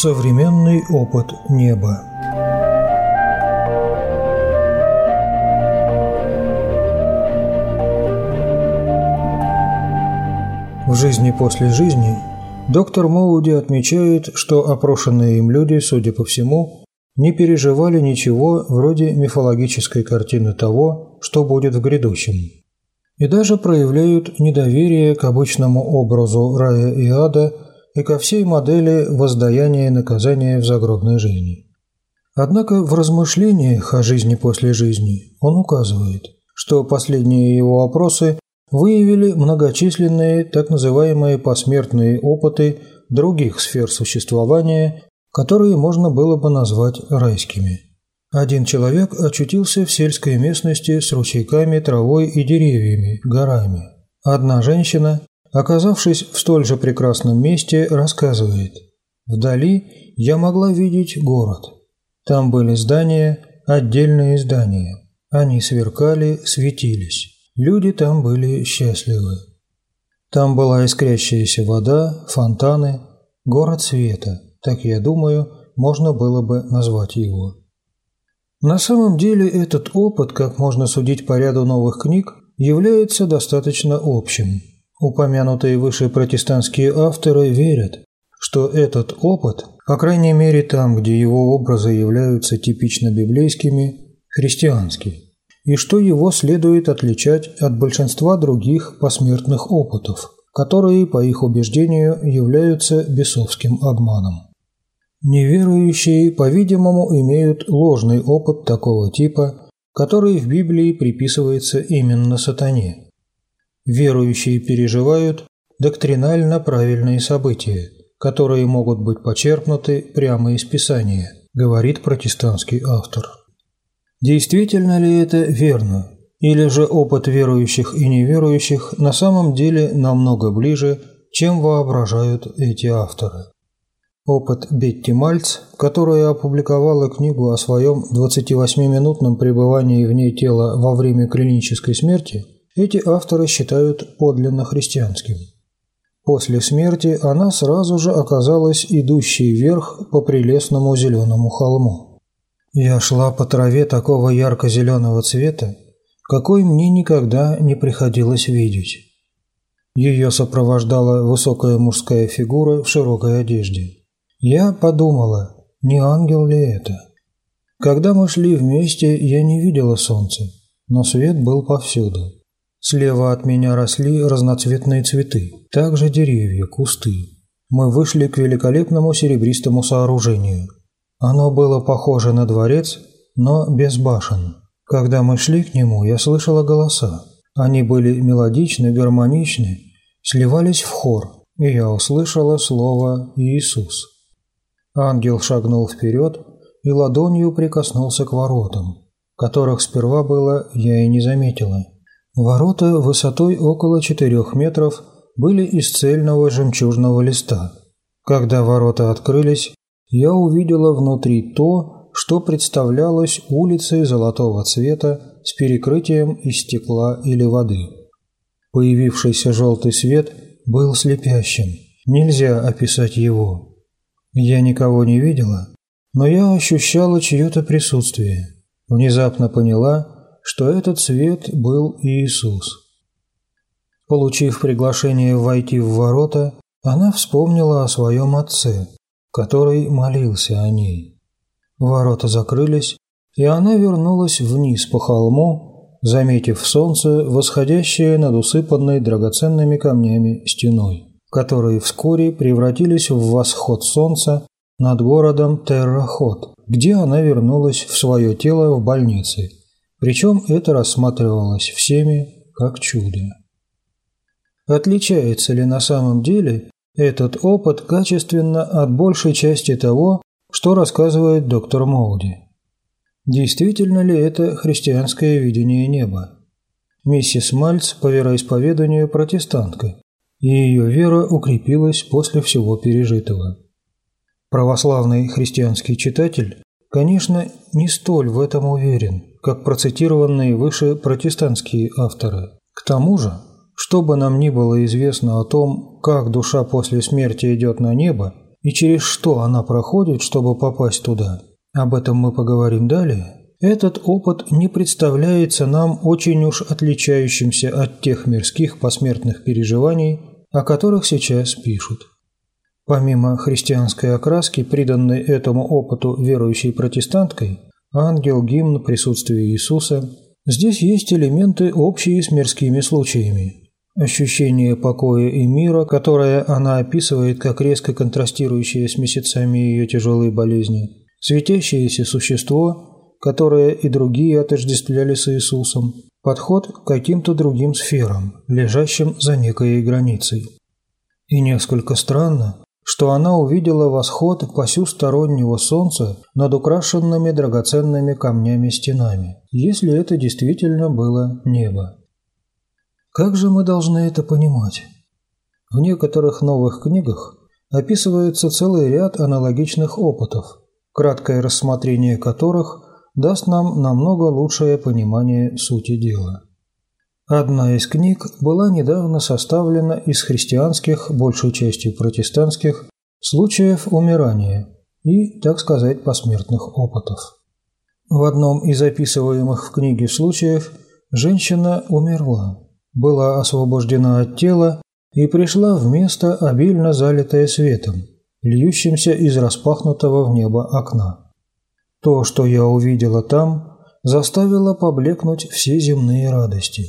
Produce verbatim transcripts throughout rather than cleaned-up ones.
Современный опыт неба. В «Жизни после жизни» доктор Моуди отмечает, что опрошенные им люди, судя по всему, не переживали ничего вроде мифологической картины того, что будет в грядущем, и даже проявляют недоверие к обычному образу рая и ада и ко всей модели воздаяния и наказания в загробной жизни. Однако в размышлениях о жизни после жизни он указывает, что последние его опросы выявили многочисленные так называемые посмертные опыты других сфер существования, которые можно было бы назвать райскими. Один человек очутился в сельской местности с ручейками, травой и деревьями, горами. Одна женщина, оказавшись в столь же прекрасном месте, рассказывает: «Вдали я могла видеть город. Там были здания, отдельные здания. Они сверкали, светились. Люди там были счастливы. Там была искрящаяся вода, фонтаны, город света, так, я думаю, можно было бы назвать его». На самом деле этот опыт, как можно судить по ряду новых книг, является достаточно общим. Упомянутые выше протестантские авторы верят, что этот опыт, по крайней мере там, где его образы являются типично библейскими, христианский, и что его следует отличать от большинства других посмертных опытов, которые, по их убеждению, являются бесовским обманом. Неверующие, по-видимому, имеют ложный опыт такого типа, который в Библии приписывается именно сатане. Верующие переживают доктринально правильные события, которые могут быть почерпнуты прямо из Писания, говорит протестантский автор. Действительно ли это верно? Или же опыт верующих и неверующих на самом деле намного ближе, чем воображают эти авторы? Опыт Бетти Мальц, которая опубликовала книгу о своем двадцативосьмиминутном пребывании вне тела во время клинической смерти, эти авторы считают подлинно христианским. После смерти она сразу же оказалась идущей вверх по прелестному зеленому холму. «Я шла по траве такого ярко-зеленого цвета, какой мне никогда не приходилось видеть. Ее сопровождала высокая мужская фигура в широкой одежде. Я подумала, не ангел ли это? Когда мы шли вместе, я не видела солнца, но свет был повсюду. Слева от меня росли разноцветные цветы, также деревья, кусты. Мы вышли к великолепному серебристому сооружению. Оно было похоже на дворец, но без башен. Когда мы шли к нему, я слышала голоса. Они были мелодичны, гармоничны, сливались в хор, и я услышала слово «Иисус». Ангел шагнул вперед и ладонью прикоснулся к воротам, которых сперва было я и не заметила. Ворота высотой около четырех метров были из цельного жемчужного листа. Когда ворота открылись, я увидела внутри то, что представлялось улицей золотого цвета с перекрытием из стекла или воды. Появившийся желтый свет был слепящим, нельзя описать его. Я никого не видела, но я ощущала чье-то присутствие. Внезапно поняла, что этот свет был Иисус. Получив приглашение войти в ворота, она вспомнила о своем отце, который молился о ней. Ворота закрылись, и она вернулась вниз по холму, заметив солнце, восходящее над усыпанной драгоценными камнями стеной, которые вскоре превратились в восход солнца над городом Террахот, где она вернулась в свое тело в больнице, причем это рассматривалось всеми как чудо. Отличается ли на самом деле этот опыт качественно от большей части того, что рассказывает доктор Моуди? Действительно ли это христианское видение неба? Миссис Мальц по вероисповеданию протестантка, и ее вера укрепилась после всего пережитого. Православный христианский читатель, конечно, не столь в этом уверен, как процитированные выше протестантские авторы. К тому же, что бы нам ни было известно о том, как душа после смерти идет на небо, и через что она проходит, чтобы попасть туда, об этом мы поговорим далее, этот опыт не представляется нам очень уж отличающимся от тех мирских посмертных переживаний, о которых сейчас пишут. Помимо христианской окраски, приданной этому опыту верующей протестанткой, ангел, гимн, присутствие Иисуса, здесь есть элементы, общие с мирскими случаями. Ощущение покоя и мира, которое она описывает как резко контрастирующее с месяцами ее тяжелой болезни, светящееся существо, которое и другие отождествляли с Иисусом, подход к каким-то другим сферам, лежащим за некой границей. И несколько странно, что она увидела восход посюстороннего солнца над украшенными драгоценными камнями стенами, если это действительно было небо. Как же мы должны это понимать? В некоторых новых книгах описывается целый ряд аналогичных опытов, краткое рассмотрение которых даст нам намного лучшее понимание сути дела. Одна из книг была недавно составлена из христианских, большей частью протестантских, случаев умирания и, так сказать, посмертных опытов. В одном из описываемых в книге случаев женщина умерла, была освобождена от тела и пришла в место, обильно залитое светом, льющимся из распахнутого в небо окна. То, что я увидела там, заставило поблекнуть все земные радости.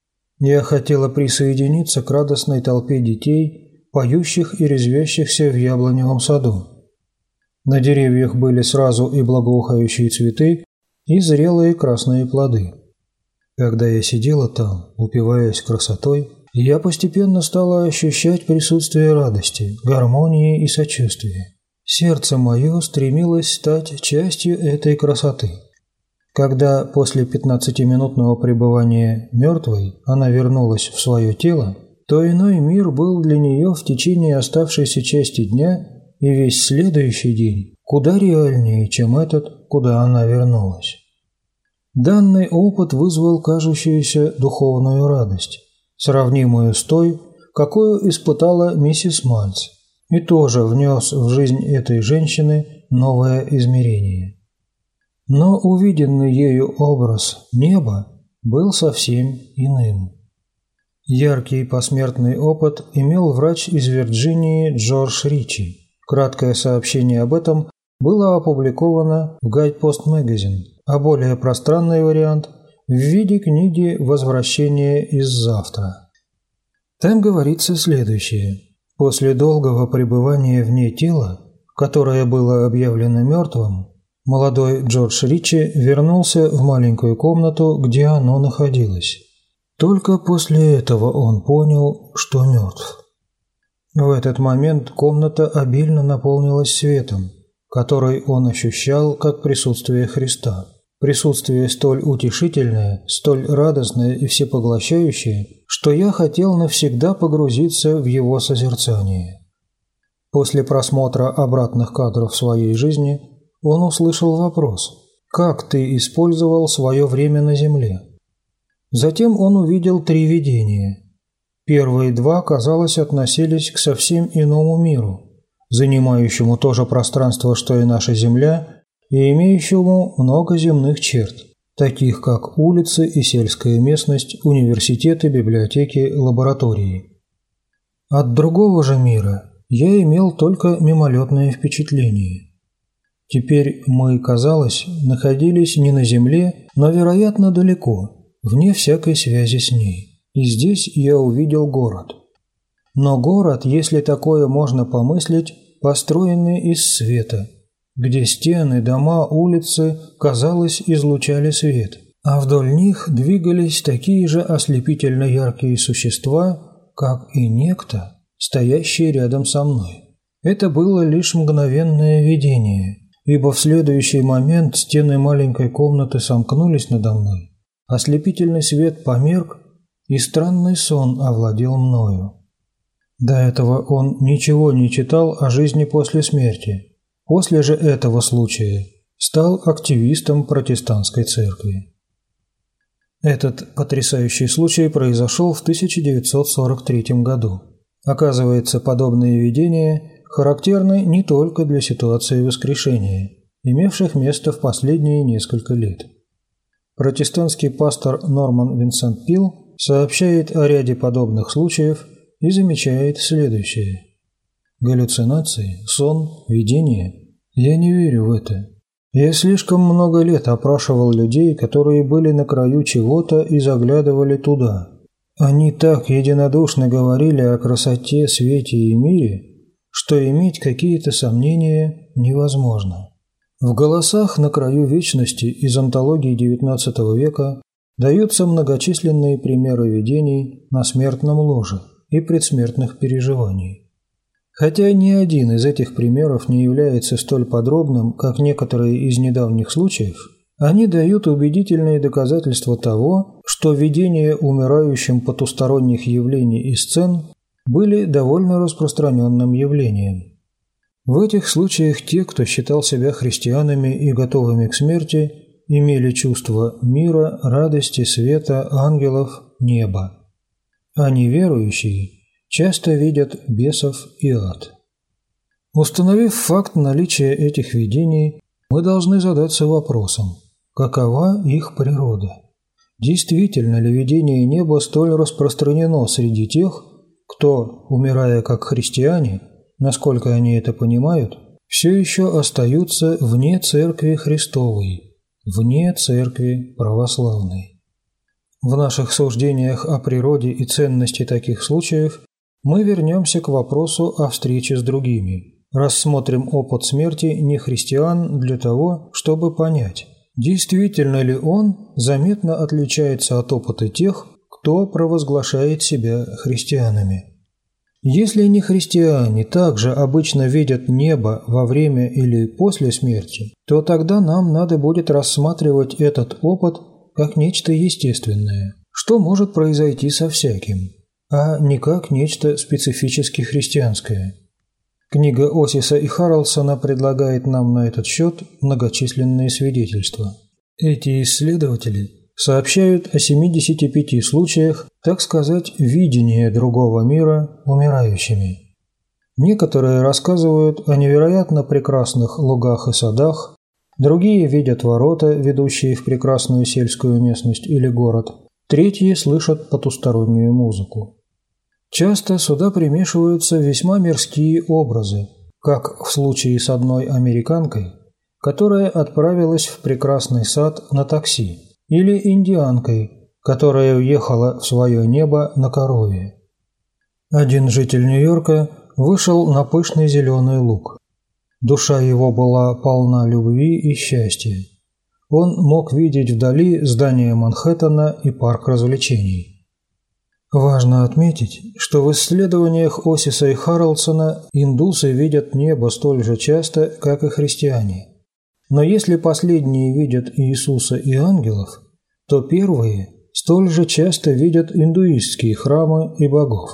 Я хотела присоединиться к радостной толпе детей, поющих и резвящихся в яблоневом саду. На деревьях были сразу и благоухающие цветы, и зрелые красные плоды. Когда я сидела там, упиваясь красотой, я постепенно стала ощущать присутствие радости, гармонии и сочувствия. Сердце мое стремилось стать частью этой красоты. Когда после пятнадцатиминутного пребывания мертвой она вернулась в свое тело, то иной мир был для нее в течение оставшейся части дня и весь следующий день куда реальнее, чем этот, куда она вернулась. Данный опыт вызвал кажущуюся духовную радость, сравнимую с той, какую испытала миссис Мальц, и тоже внес в жизнь этой женщины новое измерение. Но увиденный ею образ неба был совсем иным. Яркий посмертный опыт имел врач из Вирджинии Джордж Ричи. Краткое сообщение об этом было опубликовано в Guidepost Magazine, а более пространный вариант в виде книги «Возвращение из завтра». Там говорится следующее. После долгого пребывания вне тела, которое было объявлено мертвым, молодой Джордж Ричи вернулся в маленькую комнату, где оно находилось. Только после этого он понял, что мертв. В этот момент комната обильно наполнилась светом, который он ощущал как присутствие Христа. Присутствие столь утешительное, столь радостное и всепоглощающее, что я хотел навсегда погрузиться в его созерцание. После просмотра обратных кадров своей жизни он услышал вопрос: «Как ты использовал свое время на земле?» Затем он увидел три видения. Первые два, казалось, относились к совсем иному миру, занимающему то же пространство, что и наша Земля, и имеющему много земных черт, таких как улицы и сельская местность, университеты, библиотеки, лаборатории. От другого же мира я имел только мимолетное впечатление. Теперь мы, казалось, находились не на Земле, но, вероятно, далеко, вне всякой связи с ней. И здесь я увидел город. Но город, если такое можно помыслить, построенный из света, где стены, дома, улицы, казалось, излучали свет, а вдоль них двигались такие же ослепительно яркие существа, как и некто, стоящий рядом со мной. Это было лишь мгновенное видение, ибо в следующий момент стены маленькой комнаты сомкнулись надо мной, ослепительный свет померк, и странный сон овладел мною. До этого он ничего не читал о жизни после смерти. После же этого случая стал активистом протестантской церкви. Этот потрясающий случай произошел в тысяча девятьсот сорок третьем году. Оказывается, подобные видения характерны не только для ситуации воскрешения, имевших место в последние несколько лет. Протестантский пастор Норман Винсент Пил сообщает о ряде подобных случаев и замечает следующее. Галлюцинации, сон, видение – я не верю в это. Я слишком много лет опрашивал людей, которые были на краю чего-то и заглядывали туда. Они так единодушно говорили о красоте, свете и мире, что иметь какие-то сомнения невозможно. В «Голосах на краю вечности» из антологии девятнадцатого века даются многочисленные примеры видений на смертном ложе и предсмертных переживаний. Хотя ни один из этих примеров не является столь подробным, как некоторые из недавних случаев, они дают убедительные доказательства того, что видения умирающим потусторонних явлений и сцен были довольно распространенным явлением. В этих случаях те, кто считал себя христианами и готовыми к смерти, имели чувство мира, радости, света, ангелов, неба. А неверующие часто видят бесов и ад. Установив факт наличия этих видений, мы должны задаться вопросом, какова их природа? Действительно ли видение неба столь распространено среди тех, кто, умирая как христиане, насколько они это понимают, все еще остаются вне Церкви Христовой, вне Церкви Православной? В наших суждениях о природе и ценности таких случаев мы вернемся к вопросу о встрече с другими. Рассмотрим опыт смерти нехристиан для того, чтобы понять, действительно ли он заметно отличается от опыта тех, кто провозглашает себя христианами. Если нехристиане также обычно видят небо во время или после смерти, то тогда нам надо будет рассматривать этот опыт как нечто естественное, что может произойти со всяким, а не как нечто специфически христианское. Книга Осиса и Харлсона предлагает нам на этот счет многочисленные свидетельства. Эти исследователи сообщают о семидесяти пяти случаях, так сказать, видения другого мира умирающими. Некоторые рассказывают о невероятно прекрасных лугах и садах, другие видят ворота, ведущие в прекрасную сельскую местность или город, третьи слышат потустороннюю музыку. Часто сюда примешиваются весьма мирские образы, как в случае с одной американкой, которая отправилась в прекрасный сад на такси, или индианкой, которая уехала в свое небо на корове. Один житель Нью-Йорка вышел на пышный зеленый луг. Душа его была полна любви и счастья. Он мог видеть вдали здание Манхэттена и парк развлечений. Важно отметить, что в исследованиях Осиса и Харлсона индусы видят небо столь же часто, как и христиане. Но если последние видят Иисуса и ангелов, то первые столь же часто видят индуистские храмы и богов.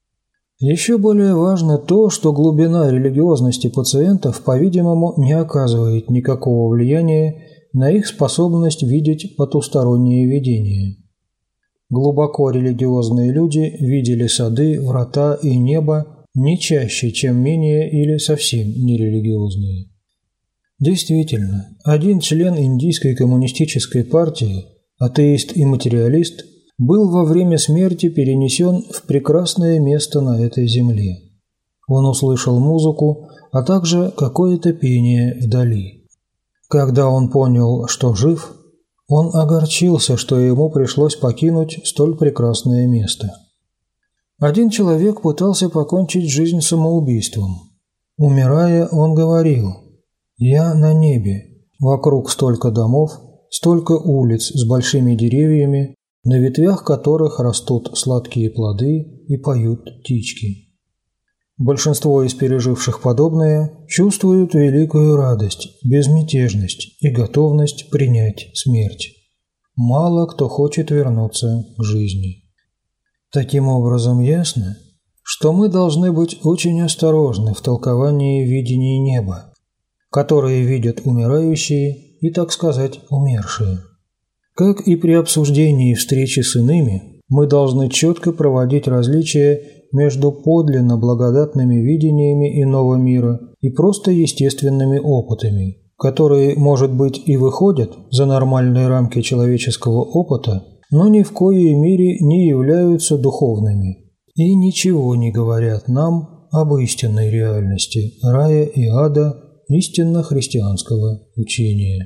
Еще более важно то, что глубина религиозности пациентов, по-видимому, не оказывает никакого влияния на их способность видеть потусторонние видения. Глубоко религиозные люди видели сады, врата и небо не чаще, чем менее или совсем нерелигиозные. Действительно, один член Индийской коммунистической партии, атеист и материалист, был во время смерти перенесен в прекрасное место на этой земле. Он услышал музыку, а также какое-то пение вдали. Когда он понял, что жив, он огорчился, что ему пришлось покинуть столь прекрасное место. Один человек пытался покончить жизнь самоубийством. Умирая, он говорил: «Я на небе, вокруг столько домов, столько улиц с большими деревьями, на ветвях которых растут сладкие плоды и поют птички». Большинство из переживших подобное чувствуют великую радость, безмятежность и готовность принять смерть. Мало кто хочет вернуться к жизни. Таким образом, ясно, что мы должны быть очень осторожны в толковании видений неба, которые видят умирающие и, так сказать, умершие. Как и при обсуждении встречи с иными, мы должны четко проводить различия между подлинно благодатными видениями иного мира и просто естественными опытами, которые, может быть, и выходят за нормальные рамки человеческого опыта, но ни в коей мере не являются духовными и ничего не говорят нам об истинной реальности рая и ада истинно христианского учения.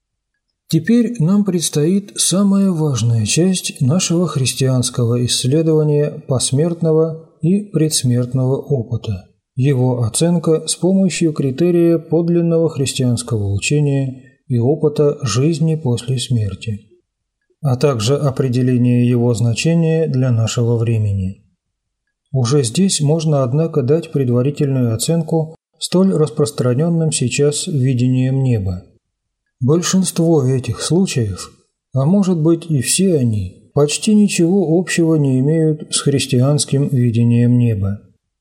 Теперь нам предстоит самая важная часть нашего христианского исследования посмертного и предсмертного опыта, его оценка с помощью критерия подлинного христианского учения и опыта жизни после смерти, а также определение его значения для нашего времени. Уже здесь можно, однако, дать предварительную оценку столь распространенным сейчас видением неба. Большинство этих случаев, а может быть и все они, почти ничего общего не имеют с христианским видением неба.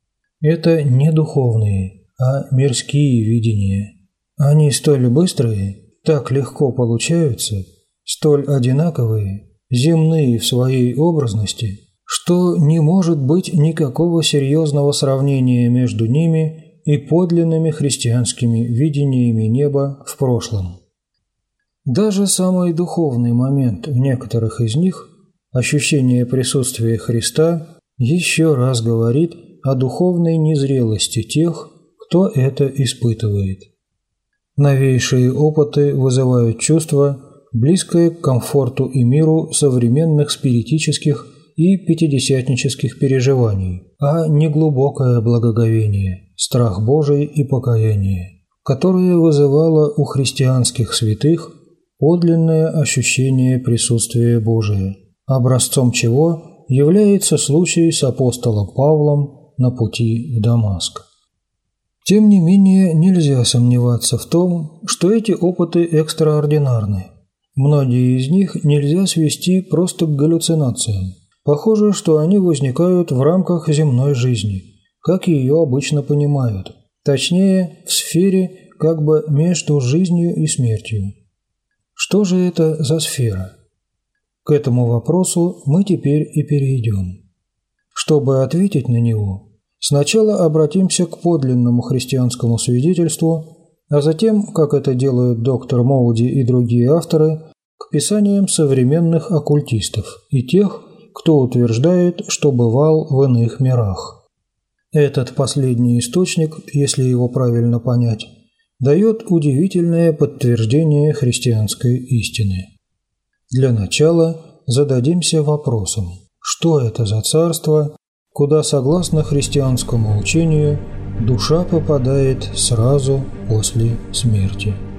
Это не духовные, а мирские видения. Они столь быстрые, так легко получаются, столь одинаковые, земные в своей образности, что не может быть никакого серьезного сравнения между ними и подлинными христианскими видениями неба в прошлом. Даже самый духовный момент в некоторых из них, ощущение присутствия Христа, еще раз говорит о духовной незрелости тех, кто это испытывает. Новейшие опыты вызывают чувство, близкое к комфорту и миру современных спиритических и пятидесятнических переживаний, а не глубокое благоговение, страх Божий и покаяние, которое вызывало у христианских святых подлинное ощущение присутствия Божия, образцом чего является случай с апостолом Павлом на пути в Дамаск. Тем не менее, нельзя сомневаться в том, что эти опыты экстраординарны. Многие из них нельзя свести просто к галлюцинациям. Похоже, что они возникают в рамках земной жизни, как ее обычно понимают, точнее, в сфере как бы между жизнью и смертью. Что же это за сфера? К этому вопросу мы теперь и перейдем. Чтобы ответить на него, сначала обратимся к подлинному христианскому свидетельству, а затем, как это делают доктор Моуди и другие авторы, к писаниям современных оккультистов и тех, кто утверждает, что бывал в иных мирах. Этот последний источник, если его правильно понять, дает удивительное подтверждение христианской истины. Для начала зададимся вопросом, что это за царство, куда, согласно христианскому учению, душа попадает сразу после смерти.